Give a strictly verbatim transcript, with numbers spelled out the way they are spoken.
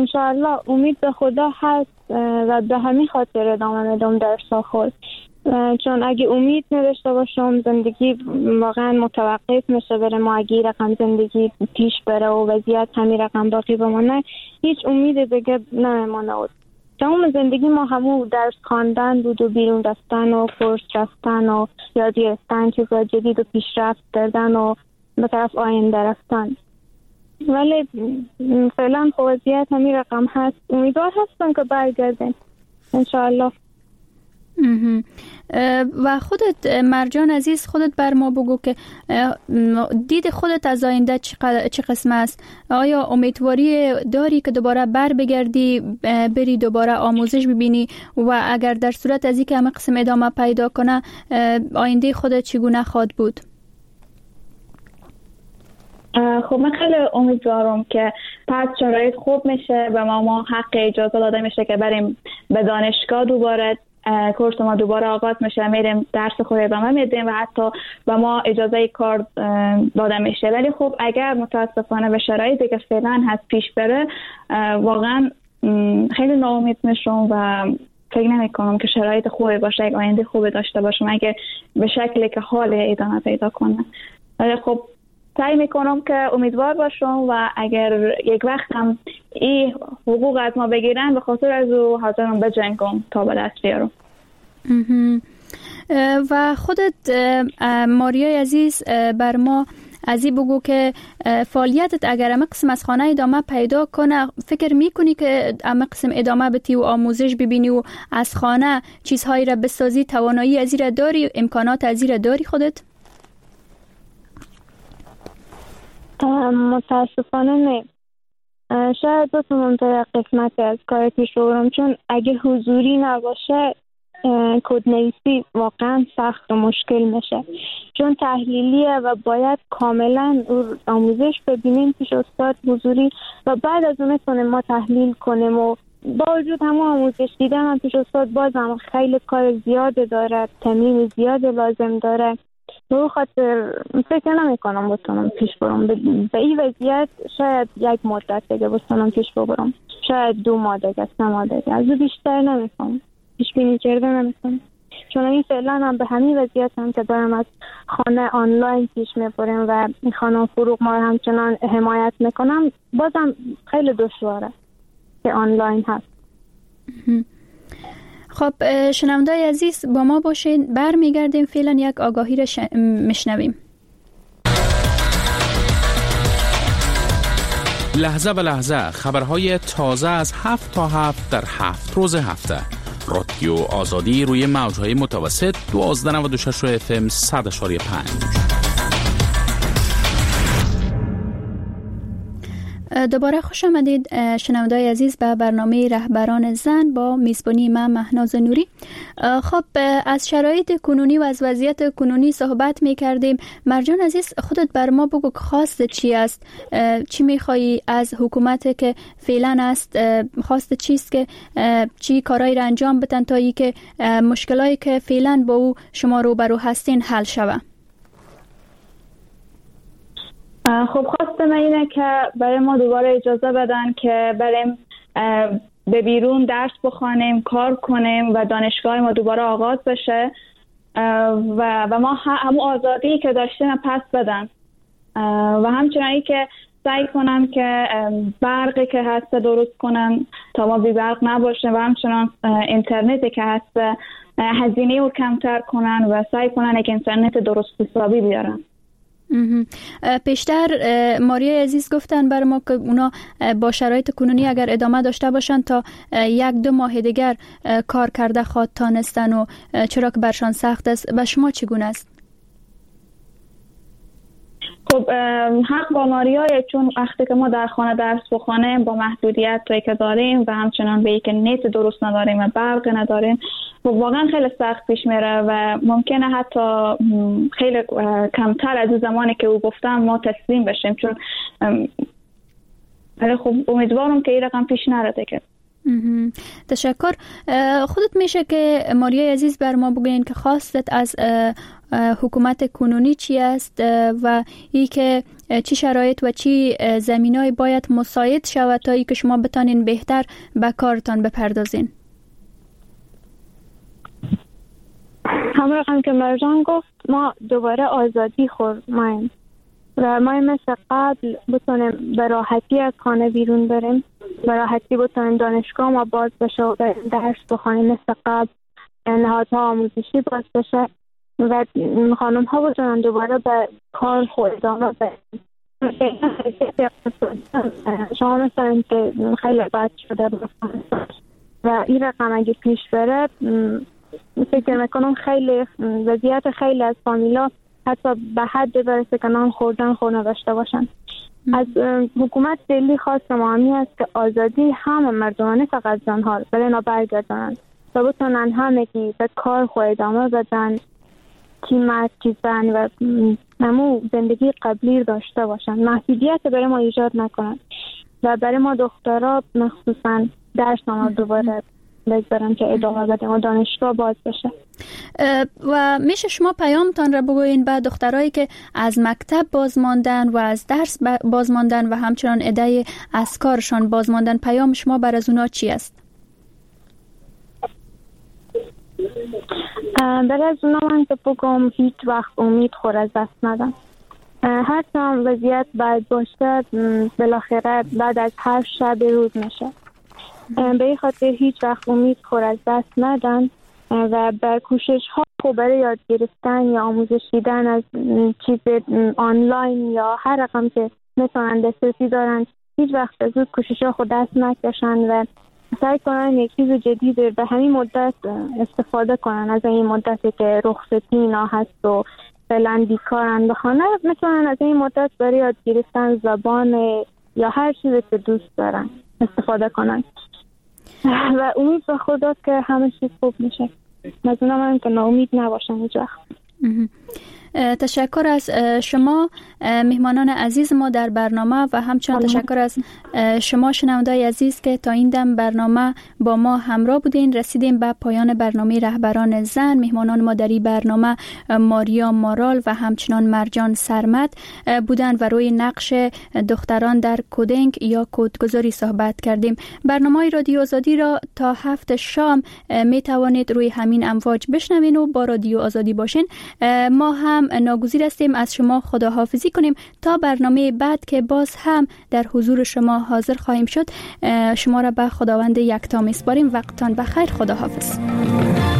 انشاءالله امید به خدا هست و به همین خاطر ادامه میدم درس خود، چون اگه امید نداشته باشم زندگی واقعا متوقف میشه بره. ما اگه رقم زندگی پیش بره و وضعیت همین رقم باقی بمانه هیچ امید دیگه نمیمانه. تمام زندگی ما همون درس خواندن بود و بیرون رفتن و کورس رفتن و یاد گرفتن چیزای جدید و پیشرفت کردن و به طرف آینده رفتن. ولی فعلا وضعیت همین رقم هست. امیدوار هستم که برگردن انشاءالله. و خودت مرجان عزیز خودت بر ما بگو که دید خودت از آینده چه قسم است؟ آیا امیدواری داری که دوباره بر بگردی بری دوباره آموزش ببینی و اگر در صورت از اینکه همه قسم ادامه پیدا کنه آینده خودت چگونه خواهد بود؟ خب من خیلی امیدوارم که پس شرایط خوب میشه و ما ما حق اجازه داده میشه که بریم به دانشگاه دوباره کورس ما دوباره آغاز میشه، میریم درس خود ادامه میدیم و حتی به ما اجازه کار داده میشه. ولی خب اگر متاسفانه به شرایطی که فعلا هست پیش بره واقعا خیلی ناامید میشم و فکر نمی کنم که شرایط خوبی باشه، یک آینده خوبی داشته باشم اگه به شکلی که حال ادامه پیدا کنه. ولی خب سعی میکنم که امیدوار باشم و اگر یک وقت هم این حقوق از ما بگیرن به خاطر از او حاضرم بجنگم تا به دست بیارم. و خودت ماریا عزیز بر ما از این بگو که فعالیتت اگر همه قسم از خانه ادامه پیدا کنه فکر میکنی که همه قسم ادامه بتی و آموزش ببینی و از خانه چیزهایی را بسازی؟ توانایی از این را داری؟ امکانات از این را داری خودت؟ متاسفانه نه. شاید دو تا منطقه قسمتی از کار پیش ببرم، چون اگه حضوری نباشه کدنویسی واقعا سخت و مشکل میشه، چون تحلیلیه و باید کاملا آموزش ببینیم پیش استاد حضوری و بعد از اون میتونیم ما تحلیل کنیم و با وجود همه آموزش دیدن هم پیش استاد بازم خیلی کار زیاده داره، تمرین زیاده لازم داره. به خاطر فکر نمی کنم بتونم پیش برم به این وضعیت. شاید یک مدت دیگه بتونم پیش ببرم، شاید دو ماه دیگه، سه ماه دیگه، از او بیشتر نمی کنم، پیش بینی کرده نمی کنم. چون این فعلا هم به همین وضعیت هم که دارم از خانه آنلاین پیش میبرم و این خانه فروغ ما همچنان حمایت میکنم، بازم خیلی دشواره که آنلاین هست. خب شنوندای عزیز با ما باشین، برمیگردیم فعلا یک آگاهی را ش... میشنویم. لحظه به لحظه خبرهای تازه از هفت تا هفت در هفت روز هفته. رادیو آزادی روی موجهای متوسط دوازده نود و شش اف ام صد اشاری پنج. دوباره خوش آمدید شنوندای عزیز به برنامه رهبران زن با میزبانی من مهناز نوری. خب از شرایط کنونی و از وضعیت کنونی صحبت می کردیم. مرجان عزیز خودت بر ما بگو که خواست چی است؟ چی میخوایی از حکومت که فعلا است؟ خواست چیست که چی کارایی را انجام بدن تا ای که مشکلاتی که فعلا با او شما روبرو هستین حل شود؟ خب خواستم اینه که برای ما دوباره اجازه بدن که بریم به بیرون درس بخوانیم، کار کنیم و دانشگاه ما دوباره آغاز بشه و و ما همون آزادی که داشتیم پس بدن و همچنانی که سعی کنن که برقی که هست درست کنن تا ما بی برق نباشه و همچنان اینترنتی که هست هزینه رو کمتر کنن و سعی کنن که اینترنت درست حسابی بیارن. پیشتر ماریا عزیز گفتن بر ما که اونا با شرایط کنونی اگر ادامه داشته باشن تا یک دو ماه دیگر کار کرده خواهد تانستن و چرا که برشان سخت است. و شما چگونه است؟ خب حق با ماریای، چون وقتی که ما در خانه درس بخوانیم با محدودیت توی که داریم و همچنان به یک نت درست نداریم و برق نداریم و واقعا خیلی سخت پیش میره و ممکنه حتی خیلی کمتر از زمانی که او گفتم ما تسلیم بشیم، چون ولی خب امیدوارم که این رقم پیش نره که. تشکر. خودت میشه که ماریا عزیز بر ما بگین که خواستت از حکومت کنونی چی است و ای که چی شرایط و چی زمینای باید مساعد شود تا ای که شما بتانین بهتر به کارتان بپردازین؟ همون رقم که مرجان گفت، ما دوباره آزادی خورماییم و ما مثل قبل بتونیم به راحتی از خانه بیرون بریم، به راحتی بتونیم دانشگاه ما باز بشه و درس بخونیم مثل قبل، نهادها آموزشی باز بشه و خانم ها بتونن دوباره به کار خود ادامه بدن. شما مثلا که خیلی بد شده و این رقم اگه پیش بره، فکر میکنم خیلی وضعیت خیلی از فامیلا حتی به حد برسه که نان خوردن خونه داشته باشن. از حکومت دلی خواست ما همی است که آزادی همه مردمانه فقط زنها رو برای اینا برگردانند و بتونن همه که به کار خود ادامه بدن، کی مرد کی زن و نمو زندگی قبلی داشته باشن، محدودیت برای ما ایجاد نکنن و برای ما دخترها مخصوصا درس ما دوباره بگذارن که ادامه بدیم و دانشگاه باز بشه. و میشه شما پیامتان را بگوین به دخترایی که از مکتب باز ماندن و از درس باز ماندن و همچنان ادعای از کارشان باز ماندن، پیام شما بر از اونا چی است؟ برای از اونا من که بگم هیچ وقت امید خور از دست ندن. هر چند وضعیت باید باشه بالاخره بعد از هر شب روز میشه. به این خاطر هیچ وقت امید خور از دست ندن و به کوشش ها برای یاد گرفتن یا آموزش دیدن از چیز آنلاین یا هر رقم که میتونن دسترسی دارن، هیچ وقت از اون کوشش ها خود دست نکشن و سعی کنن یک چیز جدید به همین مدت استفاده کنن. از این مدتی که رخصتی اینا هست و فعلا بیکارن بخانه، میتونن از این مدت برای یاد گرفتن زبان یا هر چیزی که دوست دارن استفاده کنن و امید به خدا که همه چیز خوب میشه. مزونم هم که ناامید نباشن هیچ وقت. تشکر از شما مهمانان عزیز ما در برنامه و همچنان تشکر از شما شنوندای عزیز که تا این دم برنامه با ما همراه بودین. رسیدیم به پایان برنامه رهبران زن. مهمانان ما در این برنامه ماریا مارال و همچنان مرجان سرمد بودند و روی نقش دختران در کدینگ یا کدگذاری صحبت کردیم. برنامه رادیو آزادی را تا هفت شام می توانید روی همین امواج بشنوین و با رادیو آزادی باشین. ما هم ناگزیر هستیم از شما خداحافظی کنیم تا برنامه بعد که باز هم در حضور شما حاضر خواهیم شد. شما را به خداوند یکتا میسپاریم. وقتتان بخیر. خداحافظ.